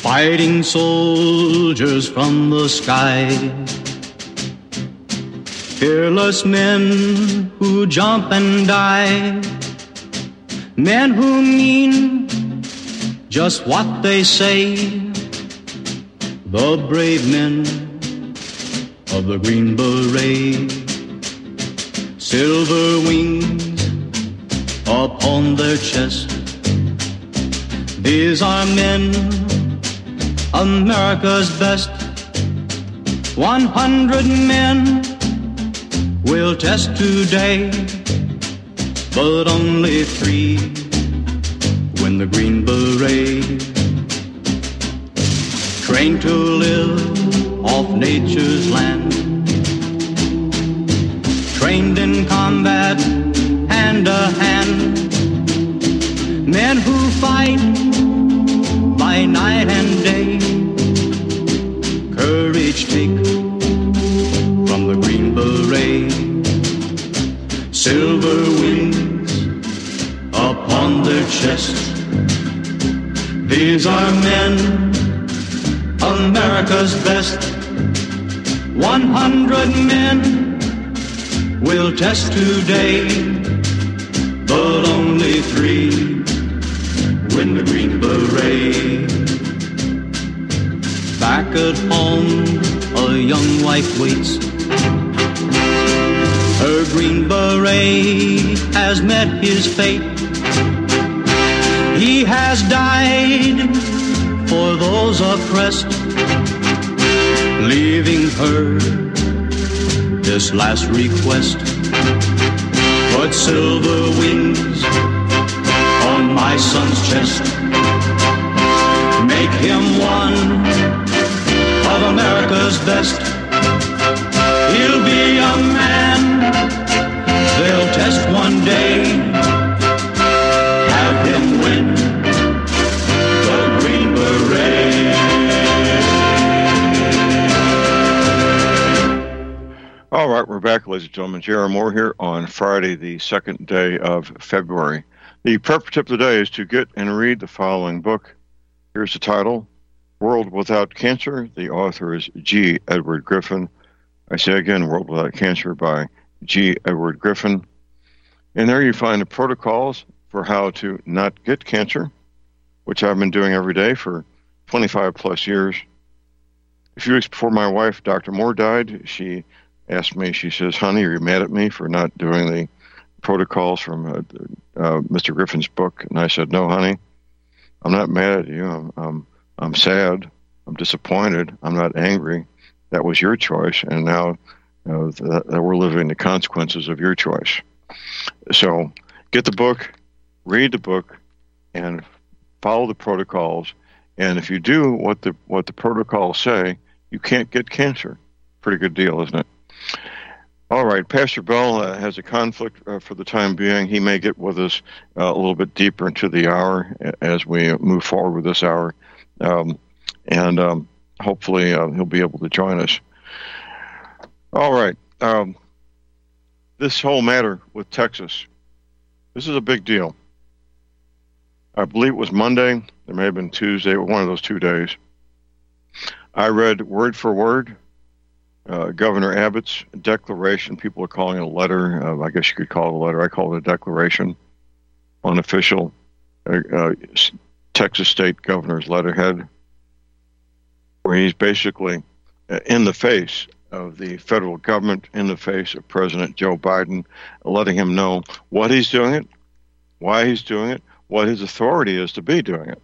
Fighting soldiers from the sky, fearless men who jump and die, men who mean just what they say, the brave men of the Green Beret. Silver wings upon their chest, these are men, America's best. 100 men will test today, but only 3 win the Green Beret. Trained to live off nature's land, trained in combat hand to hand, men who fight by night and day, courage take from the Green Beret. Silver wings upon their chest, these are men, America's best. 100 men will test today, but only 3 win the Green Beret. Back at home, a young wife waits. Her Green Beret has met his fate. He has died for those oppressed, leaving her this last request. Put silver wings on my son's chest, make him one of America's best. He'll be a man they'll test one day, have him win the Green Beret. All right, we're back, ladies and gentlemen. J.R. Moore here on Friday, the 2nd day of February. The prep tip of the day is to get and read the following book. Here's the title, World Without Cancer. The author is G. Edward Griffin. I say again, World Without Cancer by G. Edward Griffin. And there you find the protocols for how to not get cancer, which I've been doing every day for 25 plus years. A few weeks before my wife, Dr. Moore, died, she asked me, she says, honey, are you mad at me for not doing the protocols from Mr. Griffin's book? And I said, no, honey, I'm not mad at you. I'm sad. I'm disappointed. I'm not angry. That was your choice, and now that we're living the consequences of your choice. So get the book, read the book, and follow the protocols. And if you do what the protocols say, you can't get cancer. Pretty good deal, isn't it? All right, Pastor Bell has a conflict for the time being. He may get with us a little bit deeper into the hour as we move forward with this hour. And hopefully he'll be able to join us. All right. This whole matter with Texas, this is a big deal. I believe it was Monday. There may have been Tuesday, one of those 2 days. I read word for word Governor Abbott's declaration. People are calling it a letter. I guess you could call it a letter. I call it a declaration, unofficial Texas state governor's letterhead, where he's basically in the face of the federal government, in the face of President Joe Biden, letting him know what he's doing it, why he's doing it, what his authority is to be doing it.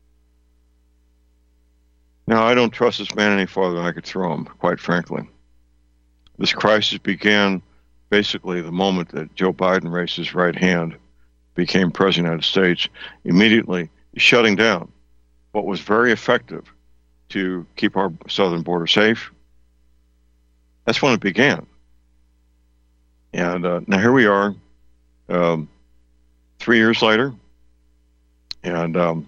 Now, I don't trust this man any farther than I could throw him, quite frankly. This crisis began basically the moment that Joe Biden raised his right hand, became president of the United States, immediately shutting down what was very effective to keep our southern border safe. That's when it began. And now here we are, 3 years later, and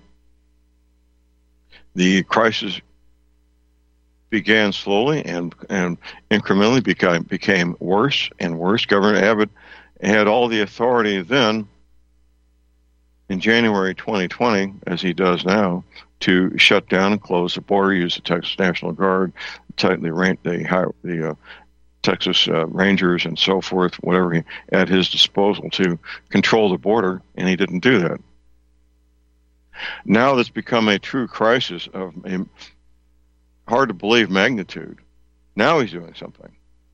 the crisis began slowly and incrementally became worse and worse. Governor Abbott had all the authority then in January 2020, as he does now, to shut down and close the border, use the Texas National Guard, the Texas Rangers and so forth, whatever he at his disposal to control the border, and he didn't do that. Now that's become a true crisis of a hard to believe magnitude. Now he's doing something.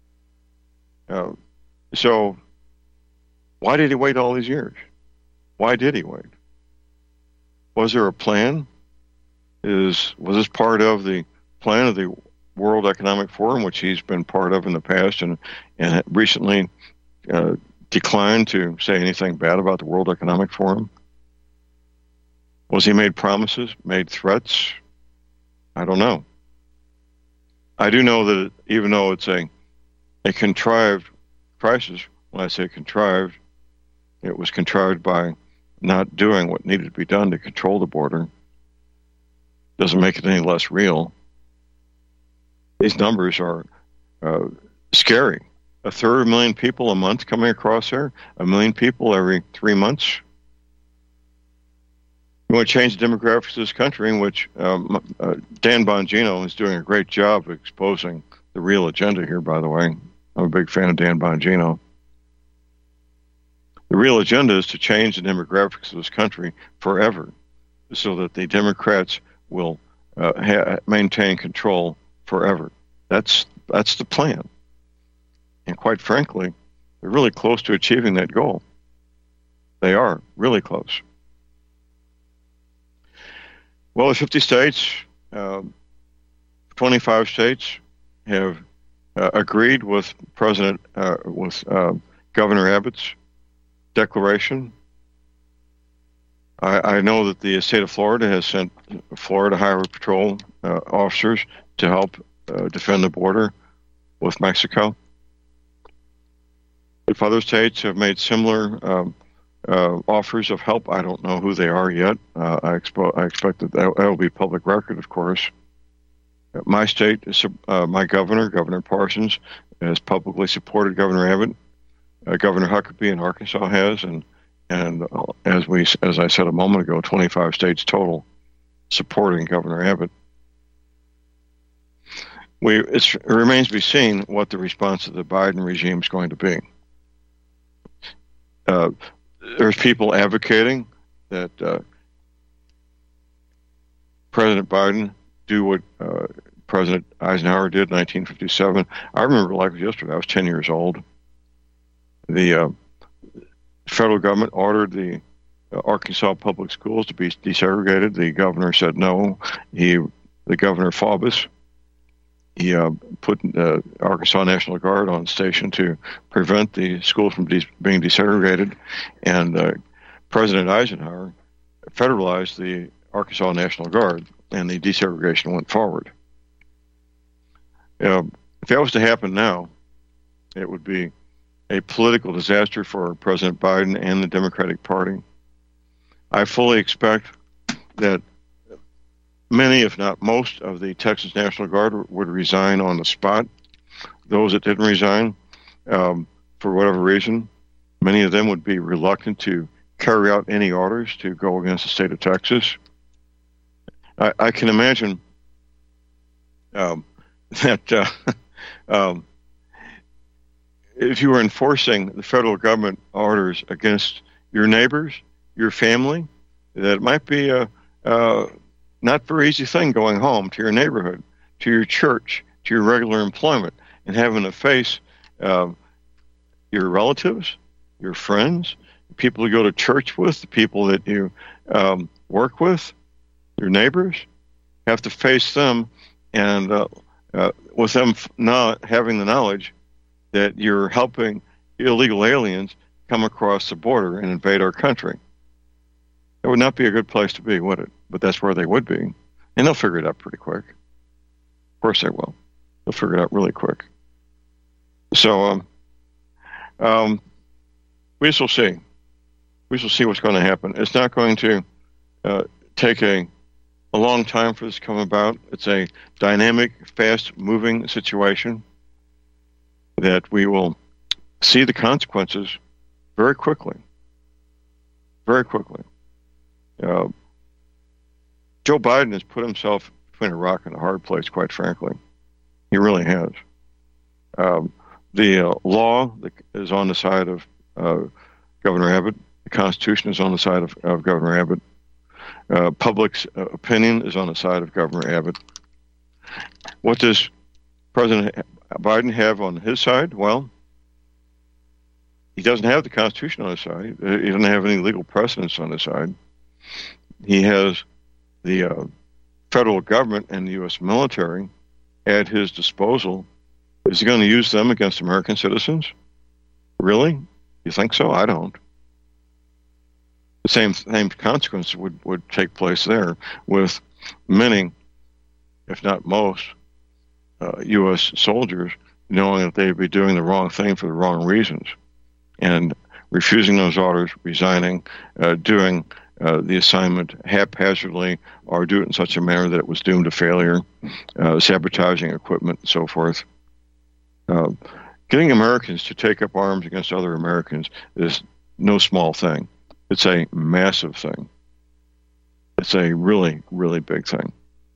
So why did he wait all these years? Why did he wait? Was there a plan? Was this part of the plan of the World Economic Forum, which he's been part of in the past and recently declined to say anything bad about the World Economic Forum? Was he made promises, made threats? I don't know. I do know that even though it's a contrived crisis, when I say contrived, it was contrived by not doing what needed to be done to control the border. Doesn't make it any less real. These numbers are scary. 1/3 people a month coming across there, 1 million people every 3 months. We want to change the demographics of this country, in which Dan Bongino is doing a great job of exposing the real agenda here, by the way. I'm a big fan of Dan Bongino. The real agenda is to change the demographics of this country forever so that the Democrats will maintain control forever. That's the plan. And quite frankly, they're really close to achieving that goal. They are really close. Well, the 50 states, 25 states have agreed with Governor Abbott's declaration. I know that the state of Florida has sent Florida Highway Patrol officers to help defend the border with Mexico. If other states have made similar offers of help, I don't know who they are yet. I expect that will be public record, of course. My state, my Governor Parsons, has publicly supported Governor Abbott. Governor Huckabee in Arkansas has, and as I said a moment ago, 25 states total supporting Governor Abbott. It remains to be seen what the response of the Biden regime is going to be. There's people advocating that President Biden do what President Eisenhower did in 1957. I remember like it was yesterday. I was 10 years old. The federal government ordered the Arkansas public schools to be desegregated. The governor said no. The Governor Faubus, he put Arkansas National Guard on station to prevent the schools from being desegregated, and President Eisenhower federalized the Arkansas National Guard, and the desegregation went forward. If that was to happen now, it would be a political disaster for President Biden and the Democratic Party. I fully expect that many, if not most, of the Texas National Guard would resign on the spot. Those that didn't resign, for whatever reason, many of them would be reluctant to carry out any orders to go against the state of Texas. I can imagine that if you were enforcing the federal government orders against your neighbors, your family, that it might be a not very easy thing going home to your neighborhood, to your church, to your regular employment, and having to face your relatives, your friends, the people you go to church with, the people that you work with, your neighbors, have to face them, and with them not having the knowledge that you're helping illegal aliens come across the border and invade our country. It would not be a good place to be, would it? But that's where they would be. And they'll figure it out pretty quick. Of course they will. They'll figure it out really quick. So we shall see. We shall see what's going to happen. It's not going to take a long time for this to come about. It's a dynamic, fast-moving situation that we will see the consequences very quickly. Very quickly. Uh, Joe Biden has put himself between a rock and a hard place, quite frankly. He really has. The law is on the side of Governor Abbott. The Constitution is on the side of Governor Abbott. Public's opinion is on the side of Governor Abbott. What does President Biden have on his side? Well, he doesn't have the Constitution on his side. He doesn't have any legal precedents on his side. He has the federal government and the U.S. military at his disposal. Is he going to use them against American citizens? Really? You think so? I don't. The same consequence would take place there with many, if not most, U.S. soldiers knowing that they'd be doing the wrong thing for the wrong reasons and refusing those orders, resigning, doing the assignment haphazardly, or do it in such a manner that it was doomed to failure, sabotaging equipment and so forth. Getting Americans to take up arms against other Americans is no small thing. It's a massive thing. It's a really, really big thing.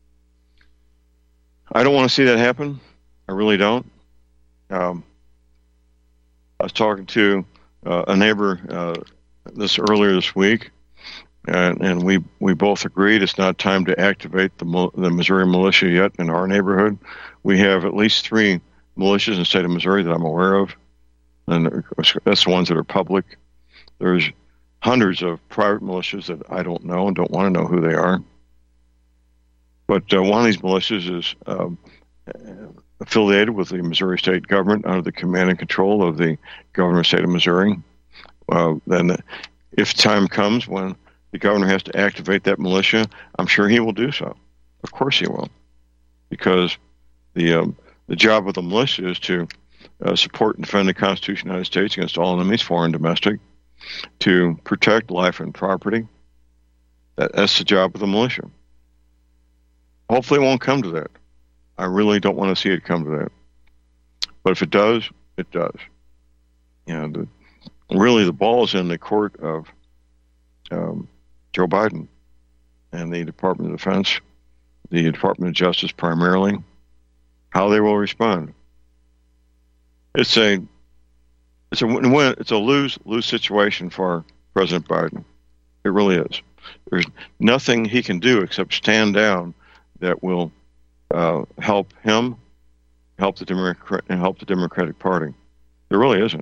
I don't want to see that happen. I really don't. I was talking to a neighbor earlier this week, and we both agreed it's not time to activate the Missouri militia yet in our neighborhood. We have at least 3 militias in the state of Missouri that I'm aware of, and that's the ones that are public. There's hundreds of private militias that I don't know and don't want to know who they are. But one of these militias is affiliated with the Missouri state government under the command and control of the governor of the state of Missouri. Then if time comes when the governor has to activate that militia, I'm sure he will do so. Of course he will. Because the job of the militia is to support and defend the Constitution of the United States against all enemies, foreign and domestic, to protect life and property. That's the job of the militia. Hopefully it won't come to that. I really don't want to see it come to that. But if it does, it does. And really the ball is in the court of Joe Biden and the Department of Defense, the Department of Justice primarily, how they will respond. It's a win-win. It's a lose-lose situation for President Biden. It really is. There's nothing he can do except stand down that will help him, help the Democratic Party. There really isn't.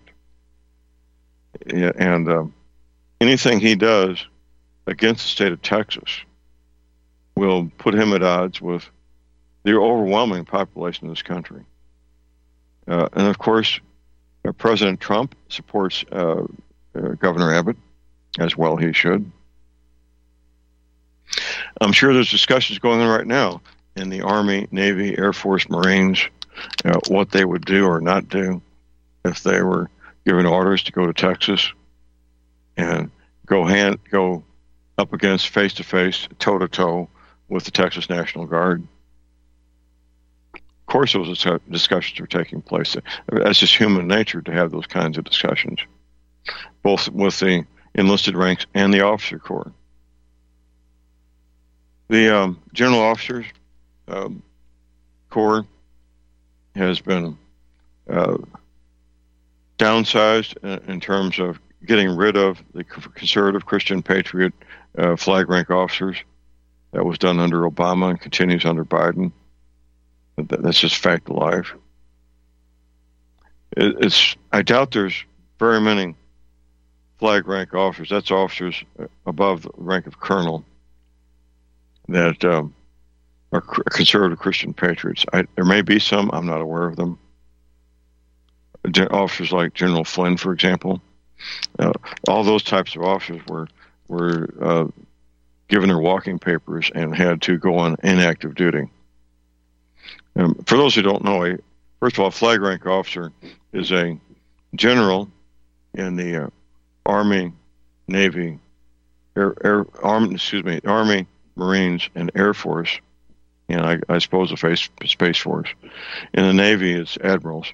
And anything he does against the state of Texas will put him at odds with the overwhelming population of this country. And of course, President Trump supports Governor Abbott, as well he should. I'm sure there's discussions going on right now in the Army, Navy, Air Force, Marines, what they would do or not do if they were given orders to go to Texas and go up against face-to-face, toe-to-toe with the Texas National Guard. Of course, those discussions are taking place. That's just human nature to have those kinds of discussions, both with the enlisted ranks and the officer corps. The General Officers Corps has been downsized in terms of getting rid of the conservative Christian Patriot flag rank officers. That was done under Obama and continues under Biden. That's just fact of life. I doubt there's very many flag rank officers. That's officers above the rank of colonel that are conservative Christian patriots. There may be some. I'm not aware of them. Officers like General Flynn, for example. All those types of officers were given their walking papers and had to go on inactive duty. For those who don't know, first of all, a flag rank officer is a general in the Army, Navy, Army, Marines, and Air Force, and I suppose the Space Force. In the Navy, it's admirals,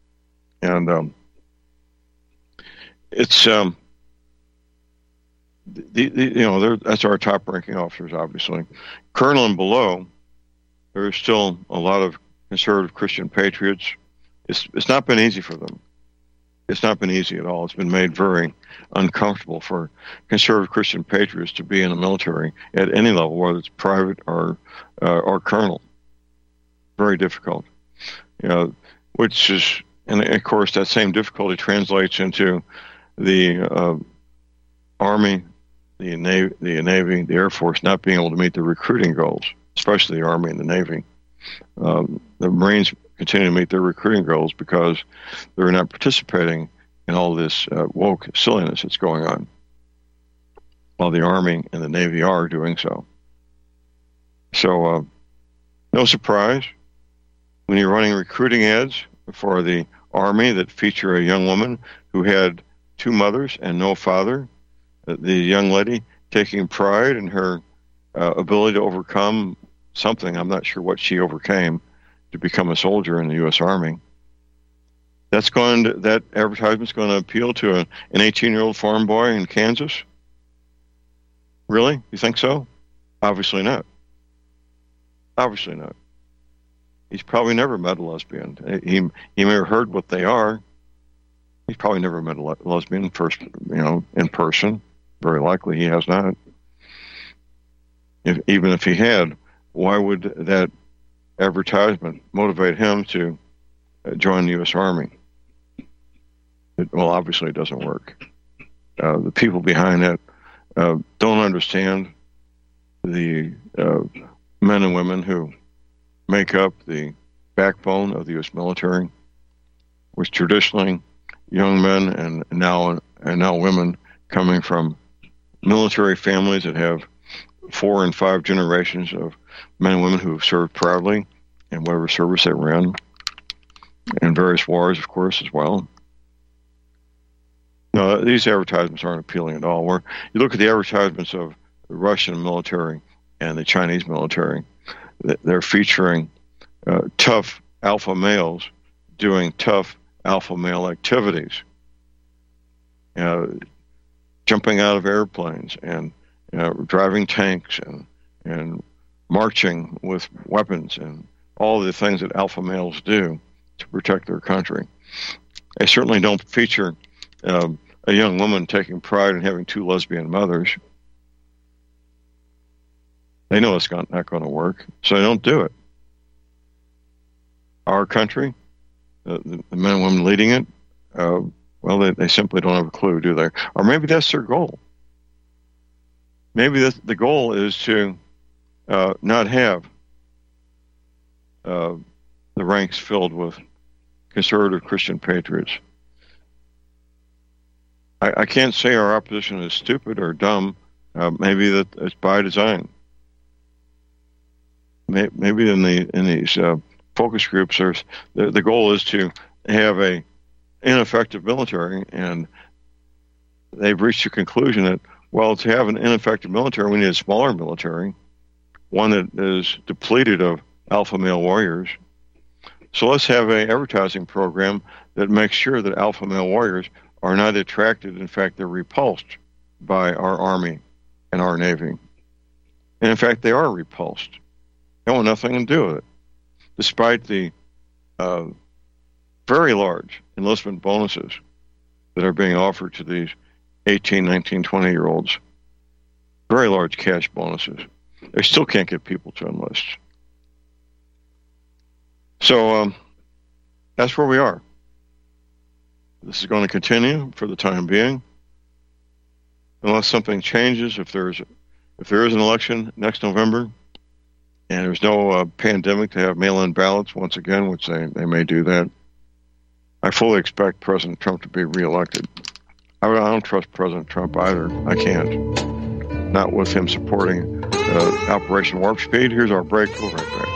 and it's that's our top-ranking officers, obviously. Colonel and below, there's still a lot of conservative Christian patriots. It's not been easy for them. It's not been easy at all. It's been made very uncomfortable for conservative Christian patriots to be in the military at any level, whether it's private or colonel. Very difficult. Which is, and of course, that same difficulty translates into the Army, the Navy, the Air Force not being able to meet the recruiting goals, especially the Army and the Navy. The Marines continue to meet their recruiting goals because they're not participating in all this woke silliness that's going on, while the Army and the Navy are doing so. So, no surprise when you're running recruiting ads for the Army that feature a young woman who had 2 mothers and no father, the young lady taking pride in her ability to overcome something. I'm not sure what she overcame to become a soldier in the U.S. Army. That advertisement's going to appeal to an 18-year-old farm boy in Kansas? Really? You think so? Obviously not. Obviously not. He's probably never met a lesbian. He may have heard what they are. He's probably never met a lesbian in person. Very likely he has not. Even if he had, why would that advertisement motivate him to join the U.S. Army? Obviously it doesn't work. The people behind it don't understand the men and women who make up the backbone of the U.S. military, which traditionally young men and now women coming from military families that have 4 and 5 generations of men and women who have served proudly in whatever service they were in various wars, of course, as well. No, these advertisements aren't appealing at all. Where you look at the advertisements of the Russian military and the Chinese military, they're featuring tough alpha males doing tough alpha male activities, jumping out of airplanes and driving tanks and marching with weapons and all the things that alpha males do to protect their country. They certainly don't feature a young woman taking pride in having 2 lesbian mothers. They know it's not going to work, so they don't do it. Our country, the men and women leading it, they simply don't have a clue, do they? Or maybe that's their goal. Maybe the goal is to not have the ranks filled with conservative Christian patriots. I can't say our opposition is stupid or dumb. Maybe that it's by design. Maybe in these focus groups, the goal is to have a ineffective military, and they've reached a conclusion that, to have an ineffective military, we need a smaller military, one that is depleted of alpha male warriors. So let's have an advertising program that makes sure that alpha male warriors are not attracted. In fact, they're repulsed by our Army and our Navy. And in fact, they are repulsed. They want nothing to do with it, despite the very large enlistment bonuses that are being offered to these 18, 19, 20-year-olds. Very large cash bonuses. They still can't get people to enlist. So that's where we are. This is going to continue for the time being, unless something changes. If there is an election next November, and there's no pandemic to have mail-in ballots once again, which they may do that, I fully expect President Trump to be reelected. I don't trust President Trump either. I can't. Not with him supporting Operation Warp Speed. Here's our break. We'll be right back.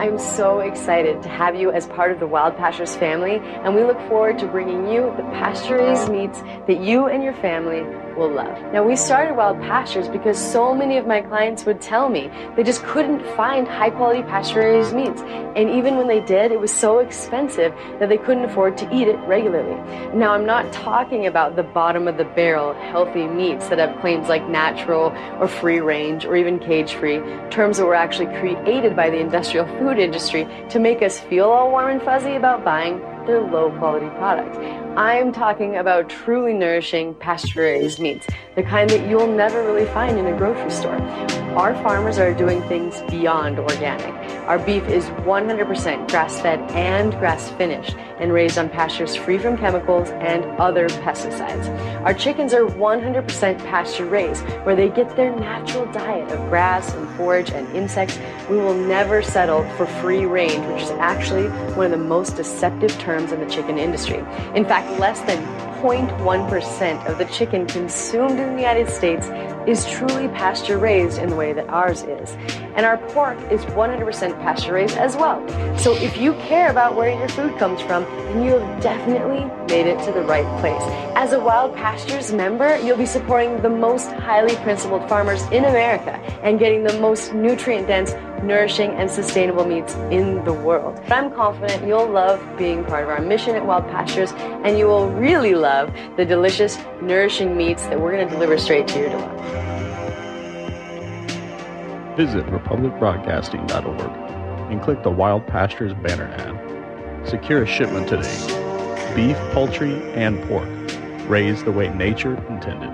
I'm so excited to have you as part of the Wild Pastures family, and we look forward to bringing you the pasture-raised meats that you and your family will love. Now, we started Wild Pastures because so many of my clients would tell me they just couldn't find high-quality pasture-raised meats, and even when they did, it was so expensive that they couldn't afford to eat it regularly. Now, I'm not talking about the bottom-of-the-barrel healthy meats that have claims like natural or free-range or even cage-free, terms that were actually created by the industrial food industry to make us feel all warm and fuzzy about buying their low-quality products. I'm talking about truly nourishing pasture-raised meats, the kind that you'll never really find in a grocery store. Our farmers are doing things beyond organic. Our beef is 100% grass-fed and grass-finished and raised on pastures free from chemicals and other pesticides. Our chickens are 100% pasture-raised, where they get their natural diet of grass and forage and insects. We will never settle for free range, which is actually one of the most deceptive terms in the chicken industry. In fact, less than 0.1% of the chicken consumed in the United States is truly pasture-raised in the way that ours is. And our pork is 100% pasture-raised as well. So if you care about where your food comes from, then you have definitely made it to the right place. As a Wild Pastures member, you'll be supporting the most highly principled farmers in America and getting the most nutrient-dense, nourishing, and sustainable meats in the world. But I'm confident you'll love being part of our mission at Wild Pastures, and you will really love the delicious, nourishing meats that we're going to deliver straight to your door. Visit republicbroadcasting.org and click the Wild Pastures banner ad. Secure a shipment today. Beef, poultry, and pork, raised the way nature intended.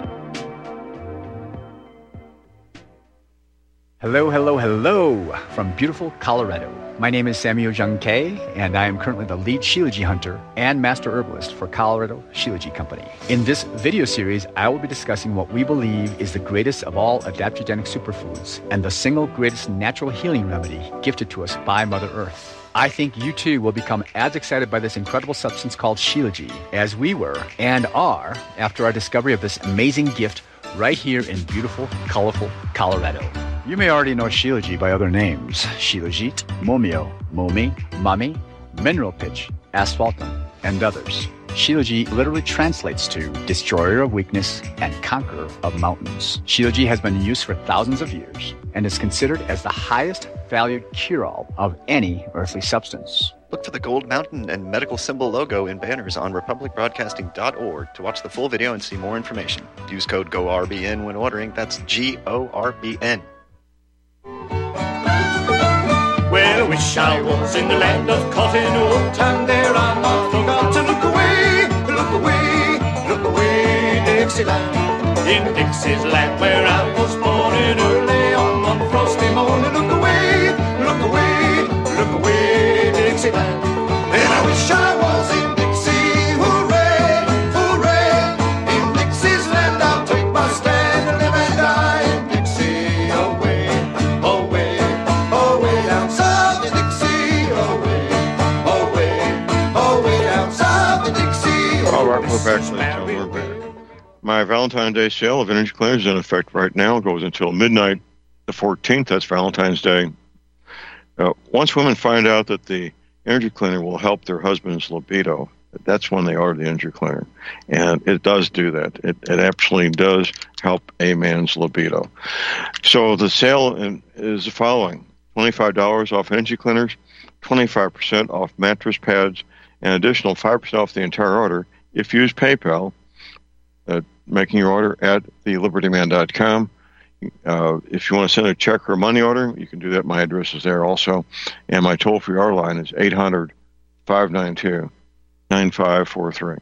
Hello, hello, hello from beautiful Colorado. My name is Samuel Jung Kei, and I am currently the lead Shilajit hunter and master herbalist for Colorado Shilajit Company. In this video series, I will be discussing what we believe is the greatest of all adaptogenic superfoods and the single greatest natural healing remedy gifted to us by Mother Earth. I think you too will become as excited by this incredible substance called Shilajit as we were and are after our discovery of this amazing gift right here in beautiful, colorful Colorado. You may already know Shilajit by other names: Shilajit, Momio, Momi, Mami, Mineral Pitch, Asphaltum, and others. Shilajit literally translates to destroyer of weakness and conqueror of mountains. Shilajit has been in use for thousands of years and is considered as the highest valued cure-all of any earthly substance. Look for the gold mountain and medical symbol logo in banners on republicbroadcasting.org to watch the full video and see more information. Use code GORBN when ordering. That's GORBN. Well, I wish I was in the land of cotton wool, and there I'm not forgot to look away, Dixieland. In Dixie's land where I was born in early on one frosty morning. Look away, Dixieland. And I wish I was in Dixie, hooray, hooray. In Dixie's land I'll take my stand and live and die in Dixie. Away, away, away down south in Dixie. Away, away, away down south in Dixie. All right, we're back, ladies and gentlemen. We're back. My Valentine's Day sale of Energy Cleaners is in effect right now. It goes until midnight the 14th. That's Valentine's Day. Once women find out that the energy cleaner will help their husband's libido, that's when they order the energy cleaner. And it does do that. It absolutely does help a man's libido. So the sale is the following: $25 off energy cleaners, 25% off mattress pads, and additional 5% off the entire order if you use PayPal, making your order at thelibertyman.com. If you want to send a check or money order, you can do that. My address is there also. And my toll-free R line is 800-592-9543.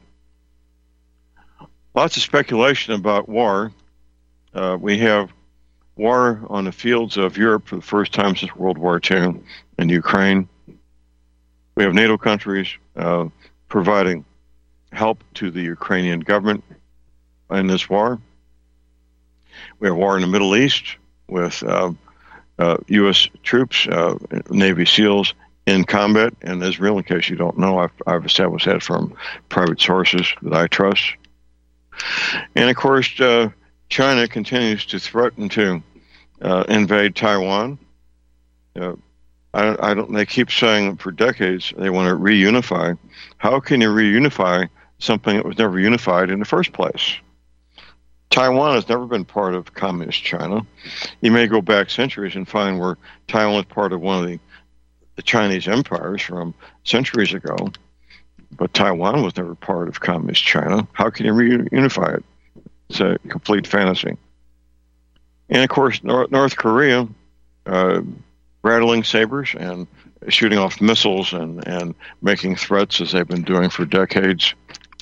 Lots of speculation about war. We have war on the fields of Europe for the first time since World War II in Ukraine. We have NATO countries providing help to the Ukrainian government in this war. We have war in the Middle East with U.S. troops, Navy SEALs in combat in Israel. In case you don't know, I've established that from private sources that I trust. And of course, China continues to threaten to invade Taiwan. I don't. They keep saying for decades they want to reunify. How can you reunify something that was never unified in the first place? Taiwan has never been part of communist China. You may go back centuries and find where Taiwan was part of one of the Chinese empires from centuries ago, but Taiwan was never part of communist China. How can you reunify it? It's a complete fantasy. And of course, North Korea, rattling sabers and shooting off missiles and making threats as they've been doing for decades.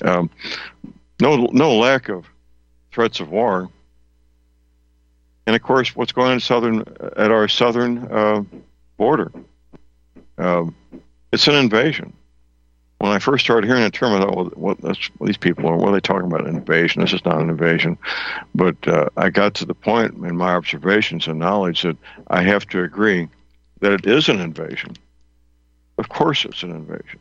No lack of threats of war. And of course, what's going on at our southern border? It's an invasion. When I first started hearing the term, I thought, well, that's what these people are. What are they talking about? An invasion? This is not an invasion. But I got to the point in my observations and knowledge that I have to agree that it is an invasion. Of course it's an invasion.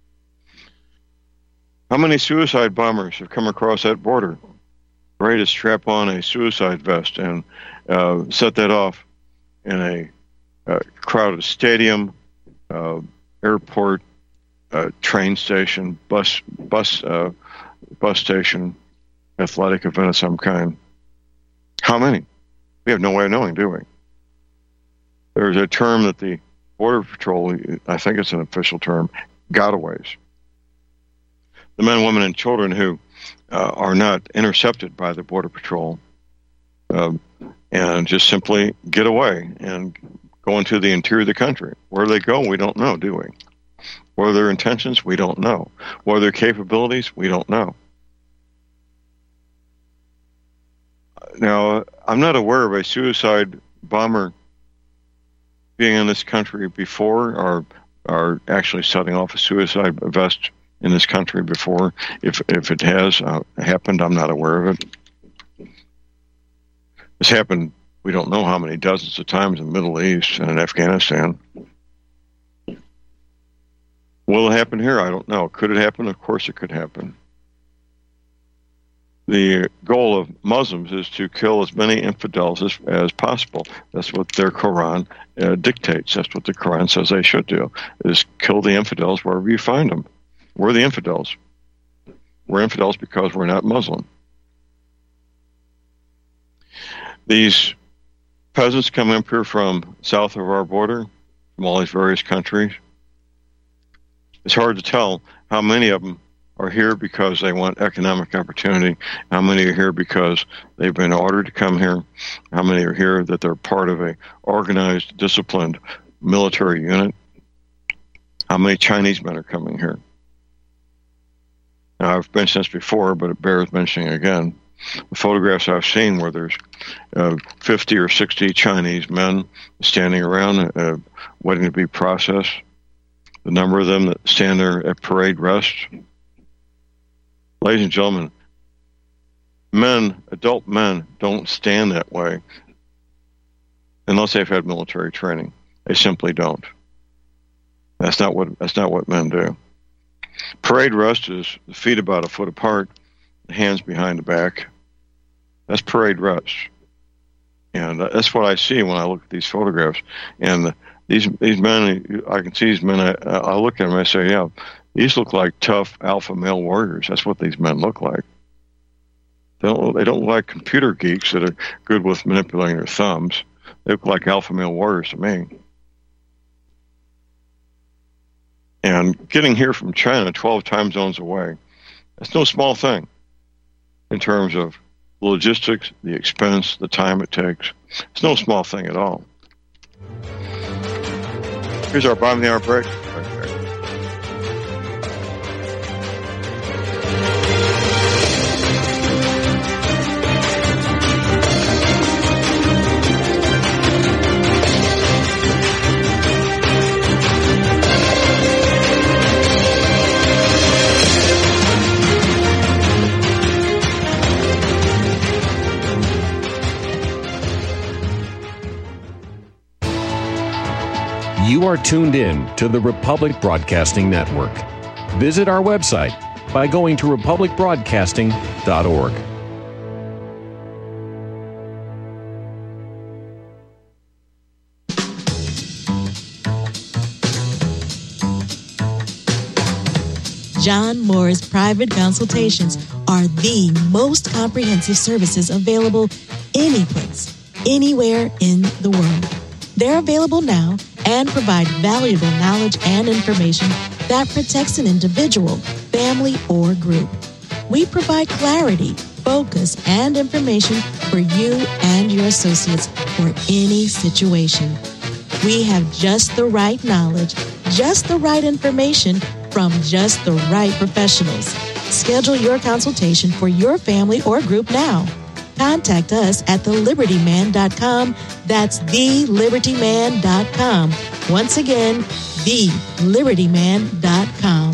How many suicide bombers have come across that border, ready to strap on a suicide vest and set that off in a crowded stadium, airport, train station, bus station, athletic event of some kind? How many? We have no way of knowing, do we? There's a term that the Border Patrol, I think it's an official term, gotaways. The men, women, and children who are not intercepted by the Border Patrol and just simply get away and go into the interior of the country. Where they go, we don't know, do we? What are their intentions? We don't know. What are their capabilities? We don't know. Now, I'm not aware of a suicide bomber being in this country before, or actually setting off a suicide vest in this country before. If it has happened, I'm not aware of it. It's happened, we don't know how many dozens of times in the Middle East and in Afghanistan. Will it happen here? I don't know. Could it happen? Of course it could happen. The goal of Muslims is to kill as many infidels as possible. That's what their Quran dictates. That's what the Quran says they should do, is kill the infidels wherever you find them. We're the infidels. We're infidels because we're not Muslim. These peasants come up here from south of our border, from all these various countries. It's hard to tell how many of them are here because they want economic opportunity, how many are here because they've been ordered to come here, how many are here that they're part of a organized, disciplined military unit, how many Chinese men are coming here. Now, I've mentioned this before, but it bears mentioning again. The photographs I've seen where there's 50 or 60 Chinese men standing around waiting to be processed, the number of them that stand there at parade rest. Ladies and gentlemen, adult men don't stand that way unless they've had military training. They simply don't. That's not what men do. Parade rest is the feet about a foot apart, the hands behind the back. That's parade rest. And that's what I see when I look at these photographs. And these men, I can see these men, I look at them and I say, yeah, these look like tough alpha male warriors. That's what these men look like. They don't look like computer geeks that are good with manipulating their thumbs. They look like alpha male warriors to me. And getting here from China, 12 time zones away, that's no small thing in terms of logistics, the expense, the time it takes. It's no small thing at all. Here's our bottom of the hour break. You are tuned in to the Republic Broadcasting Network. Visit our website by going to republicbroadcasting.org. John Moore's private consultations are the most comprehensive services available anyplace, anywhere in the world. They're available now and provide valuable knowledge and information that protects an individual, family, or group. We provide clarity, focus, and information for you and your associates for any situation. We have just the right knowledge, just the right information from just the right professionals. Schedule your consultation for your family or group now. Contact us at thelibertyman.com. That's thelibertyman.com. Once again, thelibertyman.com.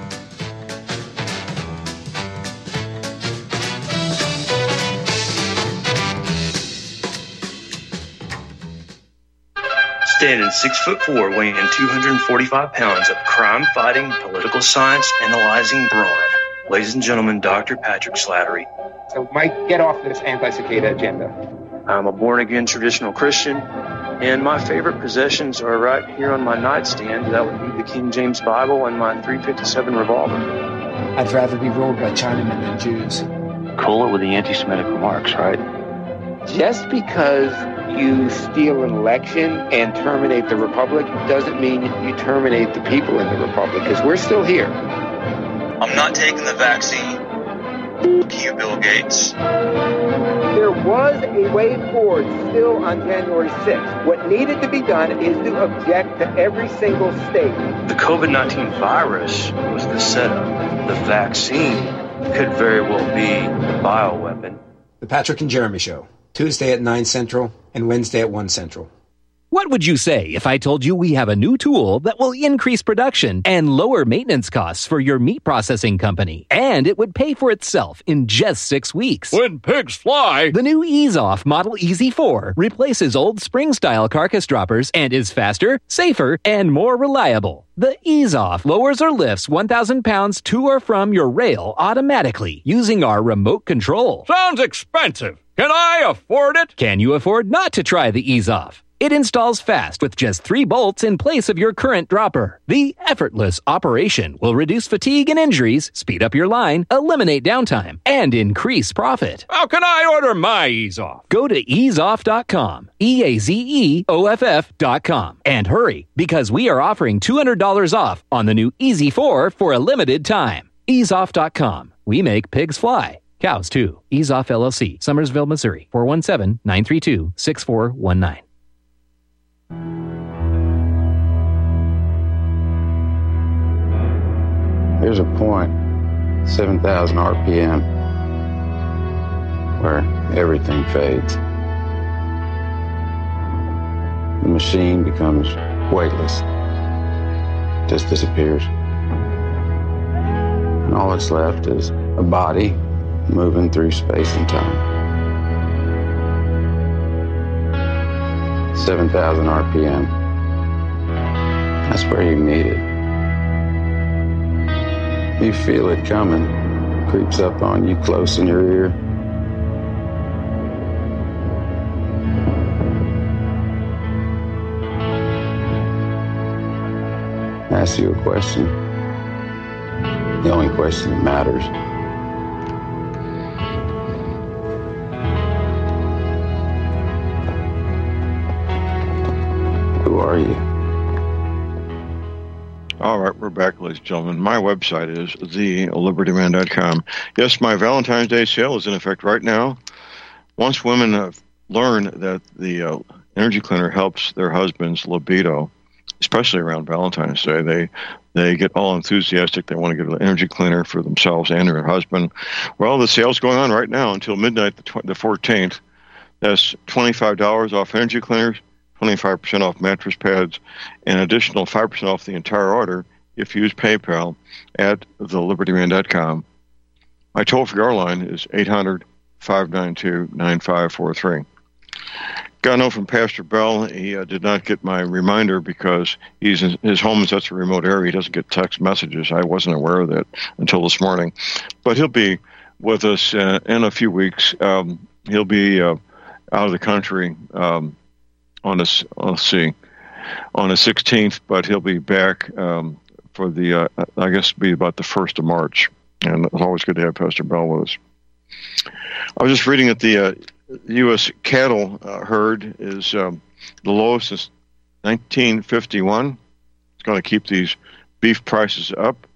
Standing 6'4", weighing 245 pounds of crime-fighting, political science analyzing brawn. Ladies and gentlemen, Dr. Patrick Slattery. So, Mike, get off this anti-cicada agenda. I'm a born-again traditional Christian, and my favorite possessions are right here on my nightstand. That would be the King James Bible and my .357 revolver. I'd rather be ruled by Chinamen than Jews. Cool it with the anti-Semitic remarks, right? Just because you steal an election and terminate the republic doesn't mean you terminate the people in the republic, because we're still here. I'm not taking the vaccine. You, Bill Gates. There was a way forward still on January 6th. What needed to be done is to object to every single state. The COVID-19 virus was the setup. The vaccine could very well be the bioweapon. The Patrick and Jeremy Show, Tuesday at 9 Central and Wednesday at 1 Central. What would you say if I told you we have a new tool that will increase production and lower maintenance costs for your meat processing company? And it would pay for itself in just 6 weeks. When pigs fly! The new EaseOff Model Easy 4 replaces old spring-style carcass droppers and is faster, safer, and more reliable. The EaseOff lowers or lifts 1,000 pounds to or from your rail automatically using our remote control. Sounds expensive. Can I afford it? Can you afford not to try the EaseOff? It installs fast with just 3 bolts in place of your current dropper. The effortless operation will reduce fatigue and injuries, speed up your line, eliminate downtime, and increase profit. How can I order my EaseOff? Go to easeoff.com, EAZEOFF.com, and hurry, because we are offering $200 off on the new Easy 4 for a limited time. Easeoff.com. We make pigs fly. Cows, too. EaseOff LLC, Summersville, Missouri, 417-932-6419. There's a point, 7,000 RPM, where everything fades. The machine becomes weightless, just disappears. And all that's left is a body moving through space and time. 7,000 RPM. That's where you meet it. You feel it coming, creeps up on you close in your ear. Ask you a question. The only question that matters. Who are you? All right, we're back, ladies and gentlemen. My website is thelibertyman.com. Yes, my Valentine's Day sale is in effect right now. Once women learn that the energy cleaner helps their husband's libido, especially around Valentine's Day, they get all enthusiastic. They want to get an energy cleaner for themselves and their husband. Well, the sale's going on right now until midnight the 14th. That's $25 off energy cleaners, 25% off mattress pads, and additional 5% off the entire order if you use PayPal at thelibertyman.com. My toll-free line is 800-592-9543. Got a note from Pastor Bell. He did not get my reminder because his home is such a remote area. He doesn't get text messages. I wasn't aware of that until this morning. But he'll be with us in a few weeks. He'll be out of the country on the 16th, but he'll be back for the, I guess it'd be about the 1st of March. And it's always good to have Pastor Bell with us. I was just reading that the U.S. cattle herd is the lowest since 1951. It's going to keep these beef prices up.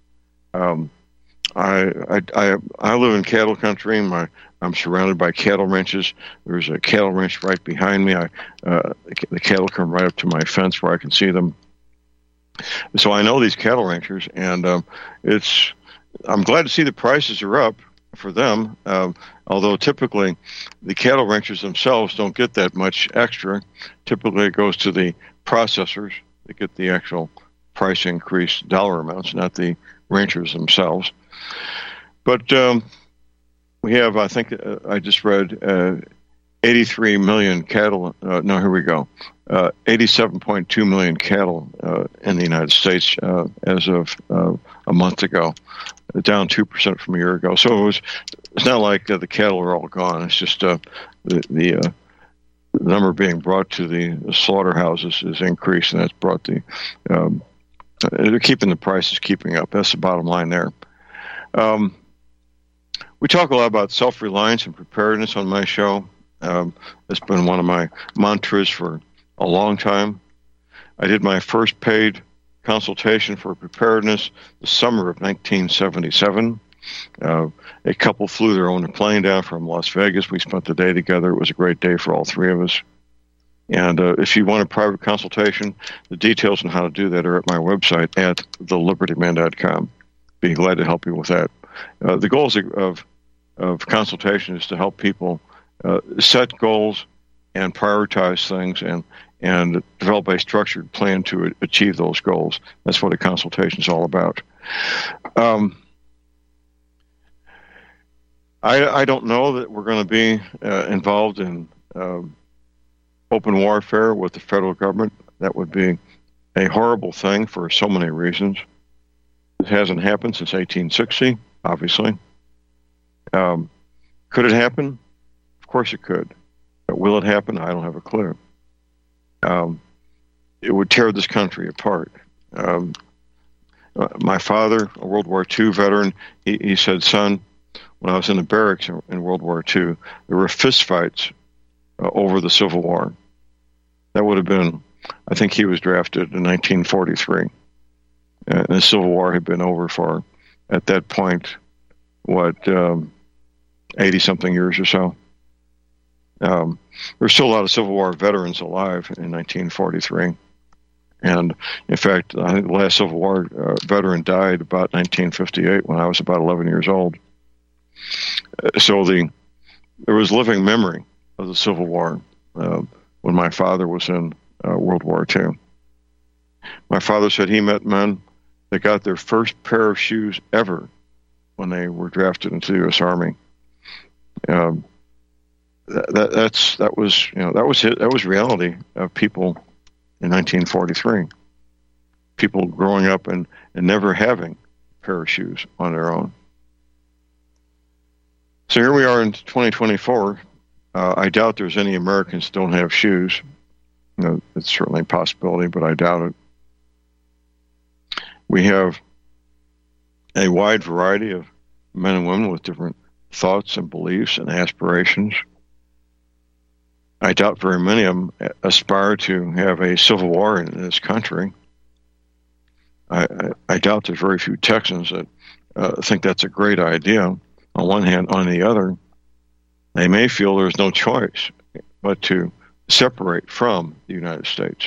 I live in cattle country. I'm surrounded by cattle ranches. There's a cattle ranch right behind me. The cattle come right up to my fence where I can see them. So I know these cattle ranchers, and I'm glad to see the prices are up for them. Although typically the cattle ranchers themselves don't get that much extra. Typically it goes to the processors that get the actual price increase dollar amounts, not the ranchers themselves. But we have, I think, I just read 83 million cattle. No, here we go. 87.2 million cattle in the United States as of a month ago, down 2% from a year ago. So it's not like the cattle are all gone. It's just the number being brought to the slaughterhouses is increased, and that's brought they're keeping the prices keeping up. That's the bottom line there. We talk a lot about self-reliance and preparedness on my show. It's been one of my mantras for a long time. I did my first paid consultation for preparedness the summer of 1977. A couple flew their own plane down from Las Vegas. We spent the day together. It was a great day for all three of us. And if you want a private consultation, the details on how to do that are at my website at thelibertyman.com. Be glad to help you with that. The goals of consultation is to help people set goals and prioritize things and develop a structured plan to achieve those goals. That's what a consultation is all about. I don't know that we're going to be involved in open warfare with the federal government. That would be a horrible thing for so many reasons. It hasn't happened since 1860, obviously. Could it happen? Of course it could. But will it happen? I don't have a clue. It would tear this country apart. My father, a World War II veteran, he said, son, when I was in the barracks in World War II, there were fistfights over the Civil War. That would have been, I think he was drafted in 1943. And the Civil War had been over for, at that point, 80-something years or so. There's still a lot of Civil War veterans alive in 1943. And, in fact, I think the last Civil War veteran died about 1958 when I was about 11 years old. So there was living memory of the Civil War when my father was in World War II. My father said he met men that got their first pair of shoes ever when they were drafted into the U.S. Army. That was reality of people in 1943. People growing up and never having a pair of shoes on their own. So here we are in 2024. I doubt there's any Americans that don't have shoes. It's certainly a possibility, but I doubt it. We have a wide variety of men and women with different thoughts and beliefs and aspirations. I doubt very many of them aspire to have a civil war in this country. I doubt there's very few Texans that think that's a great idea. On one hand, on the other, they may feel there's no choice but to separate from the United States.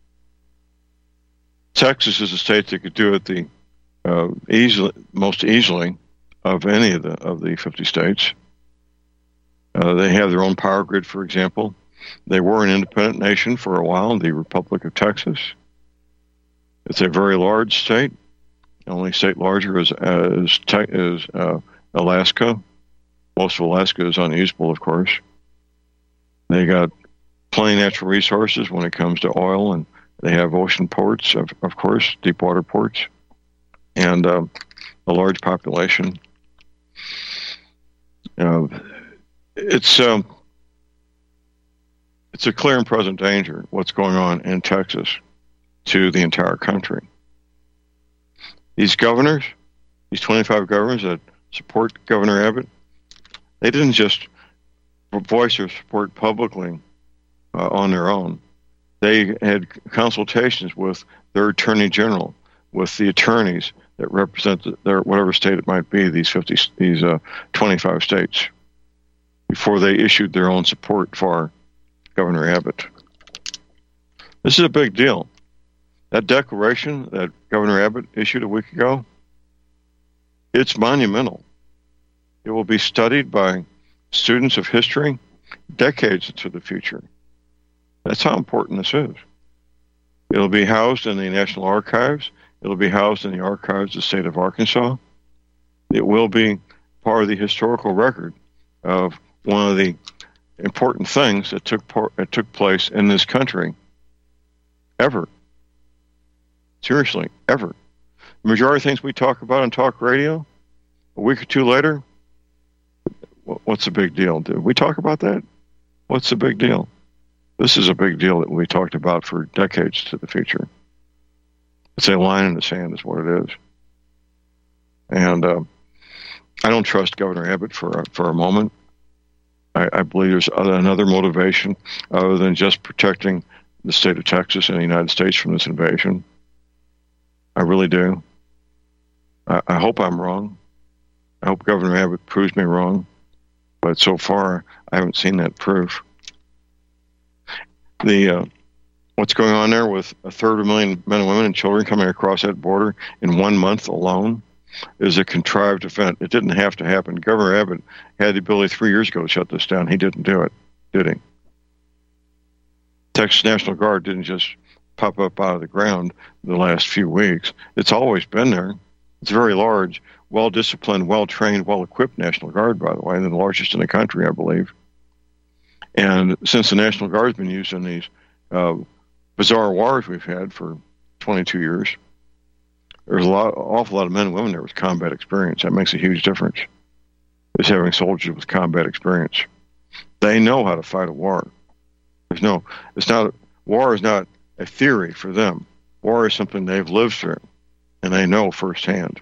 Texas is a state that could do it the most easily of any of the 50 states. They have their own power grid, for example. They were an independent nation for a while, the Republic of Texas. It's a very large state. The only state larger is Alaska. Most of Alaska is unusable, of course. They got plenty of natural resources when it comes to oil, and they have ocean ports, of course, deep water ports, and a large population. It's a clear and present danger what's going on in Texas to the entire country. These governors, these 25 governors that support Governor Abbott, they didn't just voice their support publicly on their own. They had consultations with their attorney general, with the attorneys that represent their whatever state it might be, these 25 states, before they issued their own support for Governor Abbott. This is a big deal. That declaration that Governor Abbott issued a week ago, it's monumental. It will be studied by students of history decades into the future. That's how important this is. It'll be housed in the National Archives. It'll be housed in the archives of the state of Arkansas. It will be part of the historical record of one of the important things that took place in this country ever. Seriously, ever. The majority of things we talk about on talk radio, a week or two later, what's the big deal? Did we talk about that? What's the big deal? This is a big deal that we talked about for decades to the future. It's a line in the sand is what it is. And I don't trust Governor Abbott for a moment. I believe there's another motivation other than just protecting the state of Texas and the United States from this invasion. I really do. I hope I'm wrong. I hope Governor Abbott proves me wrong. But so far, I haven't seen that proof. What's going on there with 250,000 men and women and children coming across that border in 1 month alone is a contrived event. It didn't have to happen. Governor Abbott had the ability 3 years ago to shut this down. He didn't do it, did he? Texas National Guard didn't just pop up out of the ground the last few weeks. It's always been there. It's very large, well-disciplined, well-trained, well-equipped National Guard, by the way, the largest in the country, I believe. And since the National Guard's been used in these bizarre wars we've had for 22 years, there's awful lot of men and women there with combat experience. That makes a huge difference. Is having soldiers with combat experience. They know how to fight a war. War is not a theory for them. War is something they've lived through, and they know firsthand.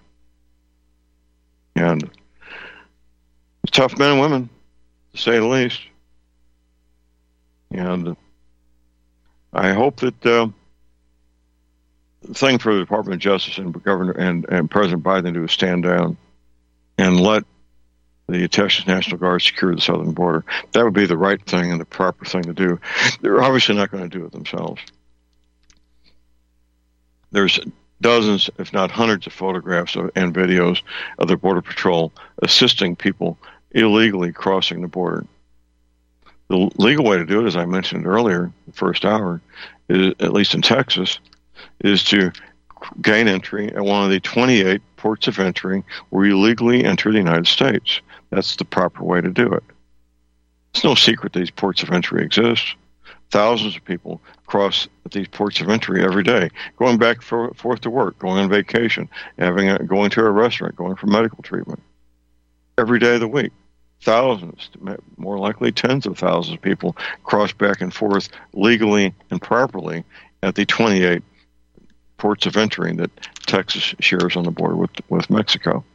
And it's tough men and women, to say the least. And I hope that the thing for the Department of Justice and Governor and President Biden to do is stand down and let the Texas National Guard secure the southern border. That would be the right thing and the proper thing to do. They're obviously not going to do it themselves. There's dozens, if not hundreds, of photographs and videos of the Border Patrol assisting people illegally crossing the border. The legal way to do it, as I mentioned earlier, the first hour, is, at least in Texas, is to gain entry at one of the 28 ports of entry where you legally enter the United States. That's the proper way to do it. It's no secret these ports of entry exist. Thousands of people cross at these ports of entry every day, going back forth to work, going on vacation, going to a restaurant, going for medical treatment. Every day of the week. Thousands, more likely tens of thousands of people cross back and forth legally and properly at the 28 ports of entry that Texas shares on the border with Mexico.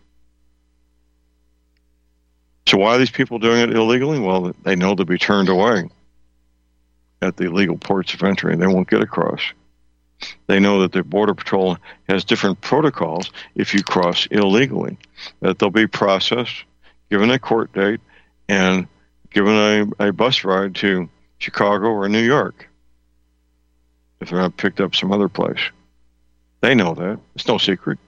So why are these people doing it illegally? Well, they know they'll be turned away at the legal ports of entry. They won't get across. They know that the Border Patrol has different protocols if you cross illegally, that they'll be processed, given a court date, and given a bus ride to Chicago or New York if they're not picked up some other place. They know that. It's no secret.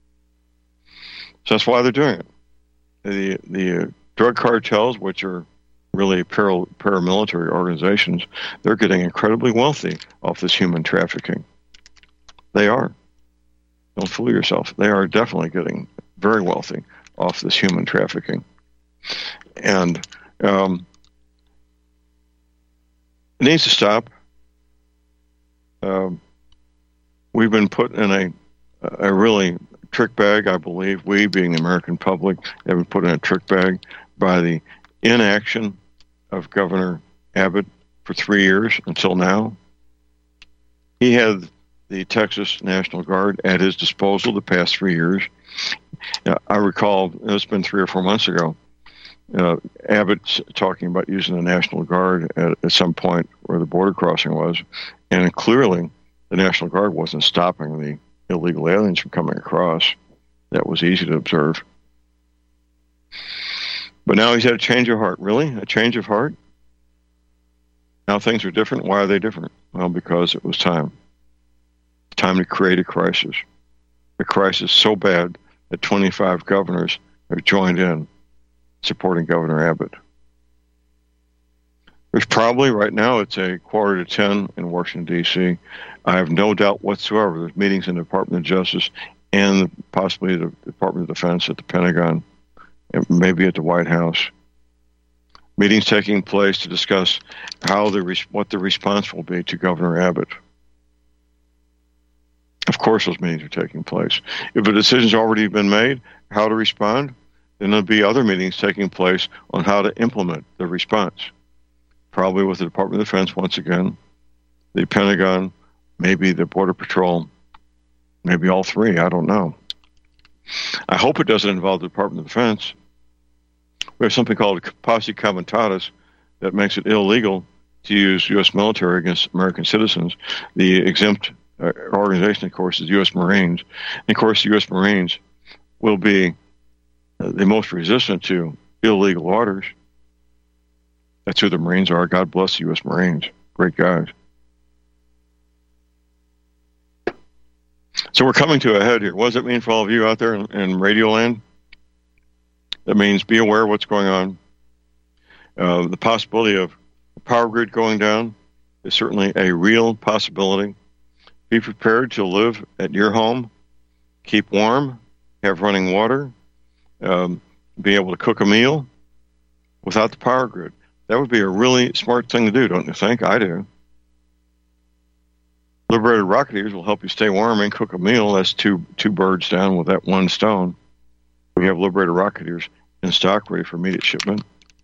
So that's why they're doing it. The drug cartels, which are really paramilitary organizations, they're getting incredibly wealthy off this human trafficking. They are. Don't fool yourself. They are definitely getting very wealthy off this human trafficking. And it needs to stop. We've been put in a really trick bag, I believe. We, being the American public, have been put in a trick bag by the inaction of Governor Abbott for 3 years until now. He had the Texas National Guard at his disposal the past 3 years. I recall, it's been 3 or 4 months ago, Abbott talking about using the National Guard at some point where the border crossing was, and clearly the National Guard wasn't stopping the illegal aliens from coming across. That was easy to observe. But now he's had a change of heart. Really? A change of heart? Now things are different. Why are they different? Well, because it was time. Time to create a crisis. A crisis so bad that 25 governors have joined in supporting Governor Abbott. There's probably, right now, it's a 9:45 in Washington, D.C. I have no doubt whatsoever there's meetings in the Department of Justice and possibly the Department of Defense at the Pentagon, and maybe at the White House. Meetings taking place to discuss what the response will be to Governor Abbott. Of course those meetings are taking place. If a decision's already been made, how to respond, then there'll be other meetings taking place on how to implement the response. Probably with the Department of Defense once again, the Pentagon, maybe the Border Patrol, maybe all three, I don't know. I hope it doesn't involve the Department of Defense. We have something called posse comitatus that makes it illegal to use U.S. military against American citizens. The exempt organization, of course, is U.S. Marines. And, of course, the U.S. Marines will be the most resistant to illegal orders. That's who the Marines are. God bless the U.S. Marines. Great guys. So we're coming to a head here. What does it mean for all of you out there in Radio Land? That means be aware of what's going on. The possibility of the power grid going down is certainly a real possibility. Be prepared to live at your home, keep warm, have running water, be able to cook a meal without the power grid. That would be a really smart thing to do, don't you think? I do. Liberated Rocketeers will help you stay warm and cook a meal. That's two birds down with that one stone. We have Liberated Rocketeers in stock ready for immediate shipment.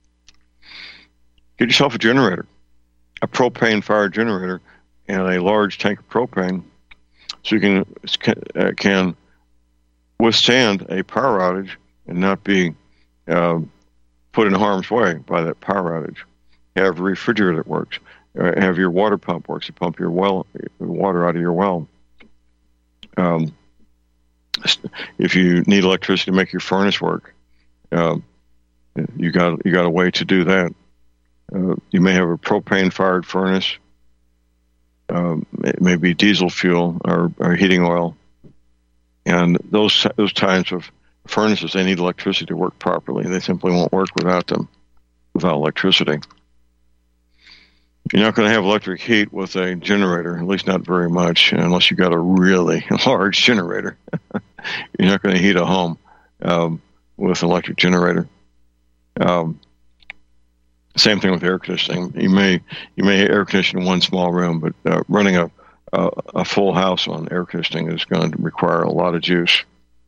Get yourself a generator, a propane-fired generator, and a large tank of propane so you can withstand a power outage and not be put in harm's way by that power outage. Have a refrigerator that works. Have your water pump works to pump your water out of your well. If you need electricity to make your furnace work, you got a way to do that. You may have a propane-fired furnace. It may be diesel fuel or heating oil, and those types of furnaces, they need electricity to work properly. They simply won't work without electricity. You're not going to have electric heat with a generator, at least not very much, unless you got a really large generator. You're not going to heat a home with an electric generator. Same thing with air conditioning. You may air condition one small room, but running a full house on air conditioning is going to require a lot of juice.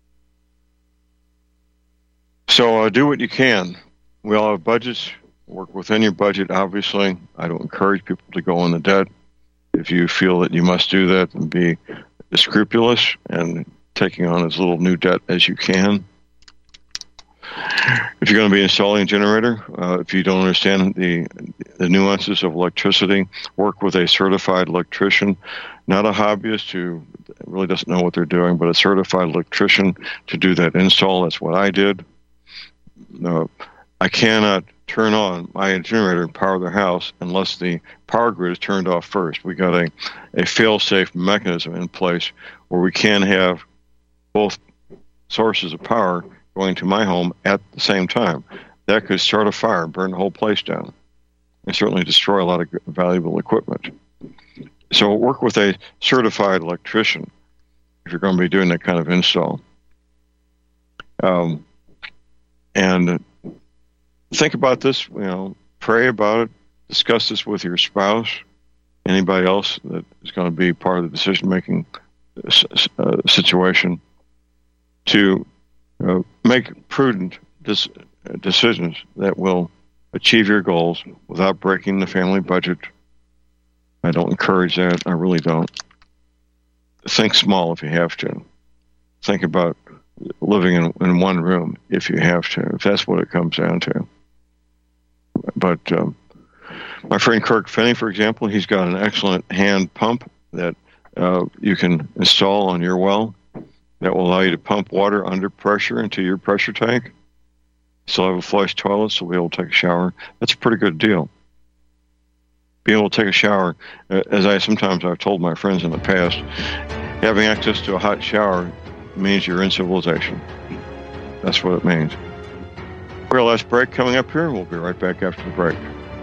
So do what you can. We all have budgets. Work within your budget, obviously. I don't encourage people to go into debt. If you feel that you must do that, then be scrupulous and taking on as little new debt as you can. If you're going to be installing a generator, if you don't understand the nuances of electricity, work with a certified electrician, not a hobbyist who really doesn't know what they're doing, but a certified electrician to do that install. That's what I did. I cannot turn on my generator and power the house unless the power grid is turned off first. We got a fail-safe mechanism in place where we can have both sources of power going to my home at the same time. That could start a fire, burn the whole place down, and certainly destroy a lot of valuable equipment. So work with a certified electrician if you're going to be doing that kind of install. And think about this, pray about it, discuss this with your spouse, anybody else that is going to be part of the decision-making situation, to make prudent decisions that will achieve your goals without breaking the family budget. I don't encourage that. I really don't. think small if you have to. Think about living in one room if you have to, if that's what it comes down to. But my friend Kirk Finney, for example, he's got an excellent hand pump that you can install on your well that will allow you to pump water under pressure into your pressure tank. Still have a flush toilet, so we'll be able to take a shower. That's a pretty good deal. Being able to take a shower, as I've told my friends in the past, having access to a hot shower means you're in civilization. That's what it means. Real last break coming up here. We'll be right back after the break.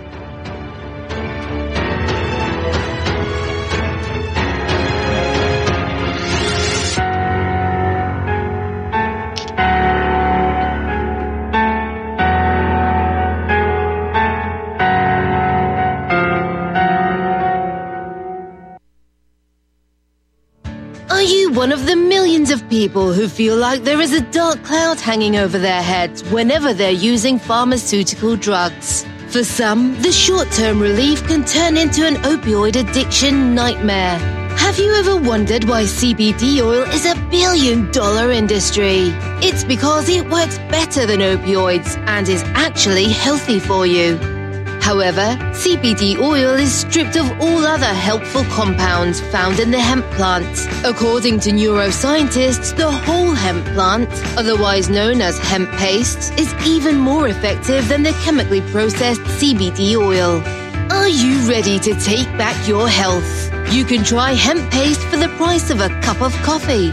Are you one of the millions of people who feel like there is a dark cloud hanging over their heads whenever they're using pharmaceutical drugs? For some, the short-term relief can turn into an opioid addiction nightmare. Have you ever wondered why CBD oil is a billion-dollar industry? It's because it works better than opioids and is actually healthy for you. However, CBD oil is stripped of all other helpful compounds found in the hemp plant. According to neuroscientists, the whole hemp plant, otherwise known as hemp paste, is even more effective than the chemically processed CBD oil. Are you ready to take back your health? You can try hemp paste for the price of a cup of coffee.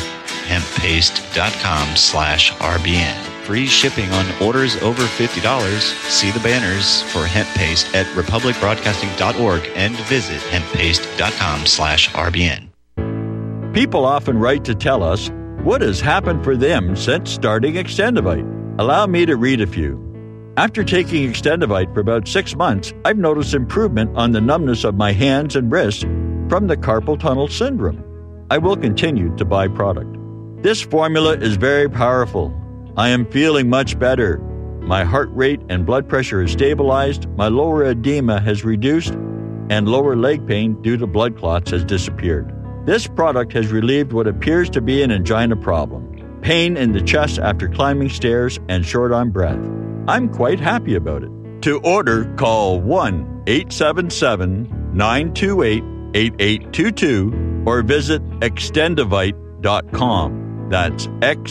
Hemppaste.com/RBN. Free shipping on orders over $50. See the banners for hemp paste at republicbroadcasting.org and visit hemppaste.com/RBN. People often write to tell us what has happened for them since starting Extendivite. Allow me to read a few. After taking Extendivite for about 6 months, I've noticed improvement on the numbness of my hands and wrists from the carpal tunnel syndrome. I will continue to buy product. This formula is very powerful. I am feeling much better. My heart rate and blood pressure is stabilized, my lower edema has reduced, and lower leg pain due to blood clots has disappeared. This product has relieved what appears to be an angina problem, pain in the chest after climbing stairs, and short on breath. I'm quite happy about it. To order, call 1-877-928-8822 or visit extendivite.com. That's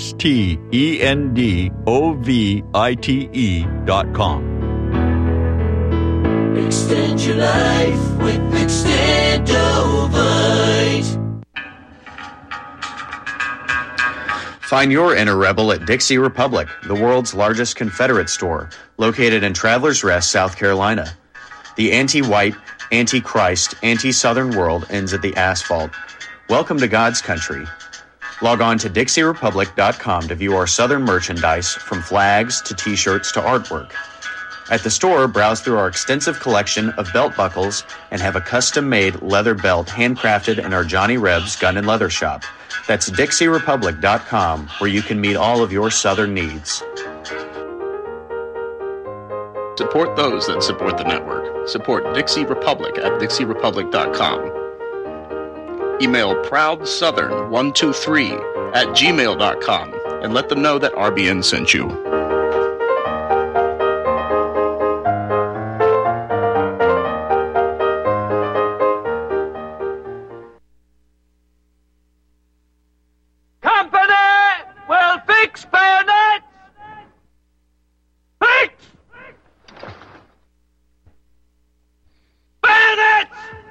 XTENDOVITE.com. Extend your life with Extendovite. Find your inner rebel at Dixie Republic, the world's largest Confederate store, located in Travelers Rest, South Carolina. The anti-white, anti-Christ, anti-Southern world ends at the asphalt. Welcome to God's country. Log on to DixieRepublic.com to view our Southern merchandise, from flags to T-shirts to artwork. At the store, browse through our extensive collection of belt buckles and have a custom-made leather belt handcrafted in our Johnny Rebs Gun and Leather Shop. That's DixieRepublic.com, where you can meet all of your Southern needs. Support those that support the network. Support Dixie Republic at DixieRepublic.com. Email ProudSouthern123@gmail.com and let them know that RBN sent you. Company will fix bayonets! Fix! Bayonets!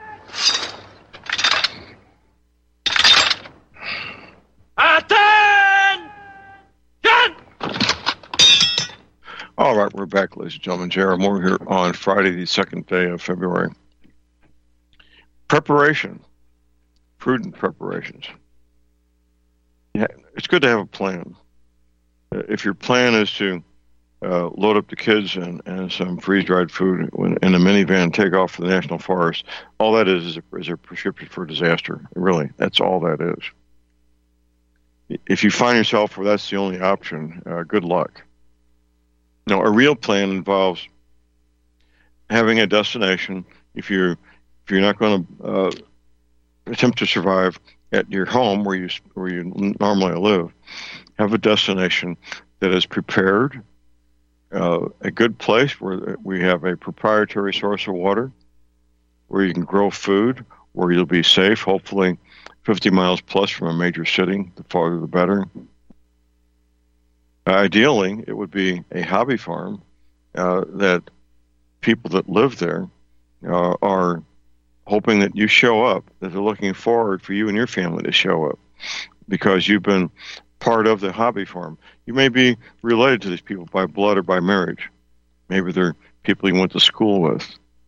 All right, we're back, ladies and gentlemen. J.R. Moore here on Friday, the 2nd day of February. Preparation. Prudent preparations. Yeah, it's good to have a plan. If your plan is to load up the kids and some freeze-dried food in a minivan and take off for the National Forest, all that is a prescription for disaster. Really, that's all that is. If you find yourself where that's the only option, good luck. No, a real plan involves having a destination. If you're not going to attempt to survive, at your home where you normally live, have a destination that is prepared, a good place where we have a proprietary source of water, where you can grow food, where you'll be safe, hopefully 50 miles plus from a major city. The farther the better. Ideally, it would be a hobby farm that people that live there are hoping that you show up, that they're looking forward for you and your family to show up because you've been part of the hobby farm. You may be related to these people by blood or by marriage. Maybe they're people you went to school with,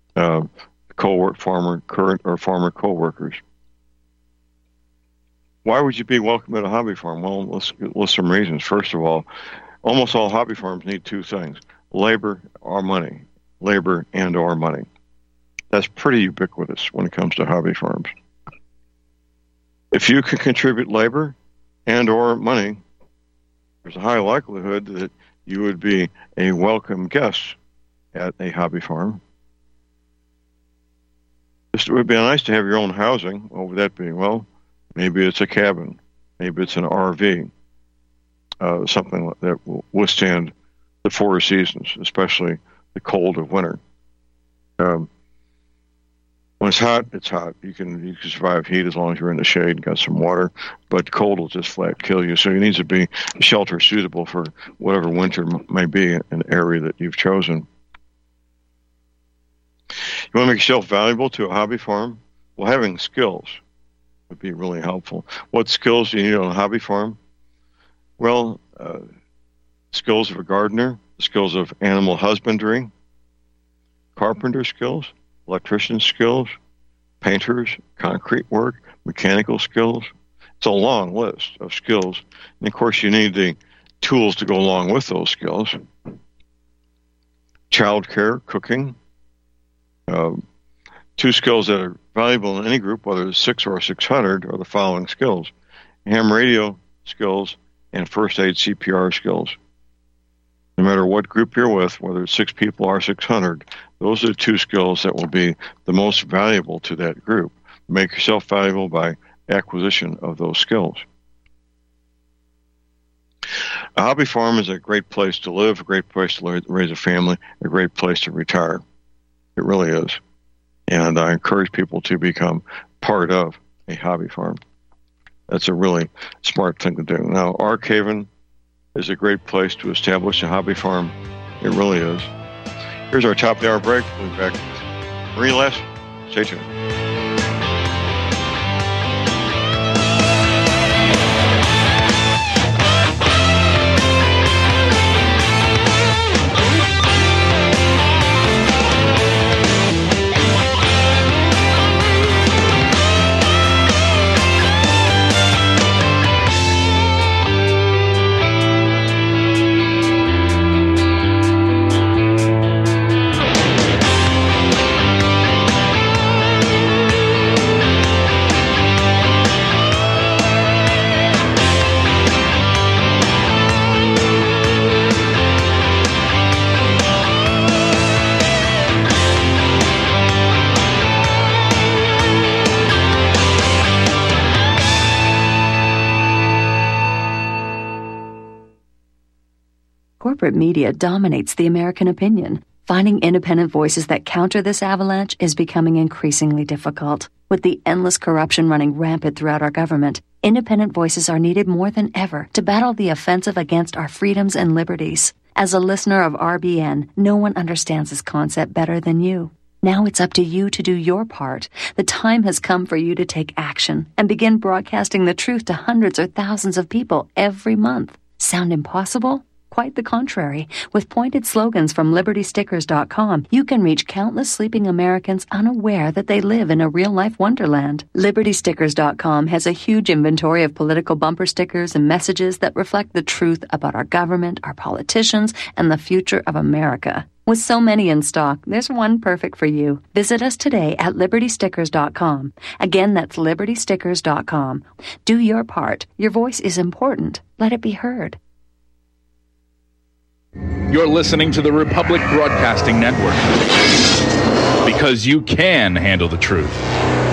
current or former co-workers. Why would you be welcome at a hobby farm? Well, let's list some reasons. First of all, almost all hobby farms need two things: labor or money. Labor and or money. That's pretty ubiquitous when it comes to hobby farms. If you can contribute labor and or money, there's a high likelihood that you would be a welcome guest at a hobby farm. It would be nice to have your own housing. What would that be? Well, maybe it's a cabin. Maybe it's an RV. Something that will withstand the four seasons, especially the cold of winter. When it's hot, it's hot. You can survive heat as long as you're in the shade and got some water, but cold will just flat kill you. So it needs to be a shelter suitable for whatever winter may be in the area that you've chosen. You want to make yourself valuable to a hobby farm? Well, having skills would be really helpful. What skills do you need on a hobby farm? Well, skills of a gardener, skills of animal husbandry, carpenter skills, electrician skills, painters, concrete work, mechanical skills. It's a long list of skills. And, of course, you need the tools to go along with those skills. Childcare, cooking. Two skills that are valuable in any group, whether it's 6 or 600, are the following skills: ham radio skills and first aid CPR skills. No matter what group you're with, whether it's 6 people or 600, those are the two skills that will be the most valuable to that group. Make yourself valuable by acquisition of those skills. A hobby farm is a great place to live, a great place to raise a family, a great place to retire. It really is. And I encourage people to become part of a hobby farm. That's a really smart thing to do. Now, Arkhaven is a great place to establish a hobby farm. It really is. Here's our top of the hour break. We'll be back. Marie Les, stay tuned. Corporate media dominates the American opinion. Finding independent voices that counter this avalanche is becoming increasingly difficult. With the endless corruption running rampant throughout our government, independent voices are needed more than ever to battle the offensive against our freedoms and liberties. As a listener of RBN, no one understands this concept better than you. Now it's up to you to do your part. The time has come for you to take action and begin broadcasting the truth to hundreds or thousands of people every month. Sound impossible? Quite the contrary. With pointed slogans from LibertyStickers.com, you can reach countless sleeping Americans unaware that they live in a real-life wonderland. LibertyStickers.com has a huge inventory of political bumper stickers and messages that reflect the truth about our government, our politicians, and the future of America. With so many in stock, there's one perfect for you. Visit us today at LibertyStickers.com. Again, that's LibertyStickers.com. Do your part. Your voice is important. Let it be heard. You're listening to the Republic Broadcasting Network, because you can handle the truth.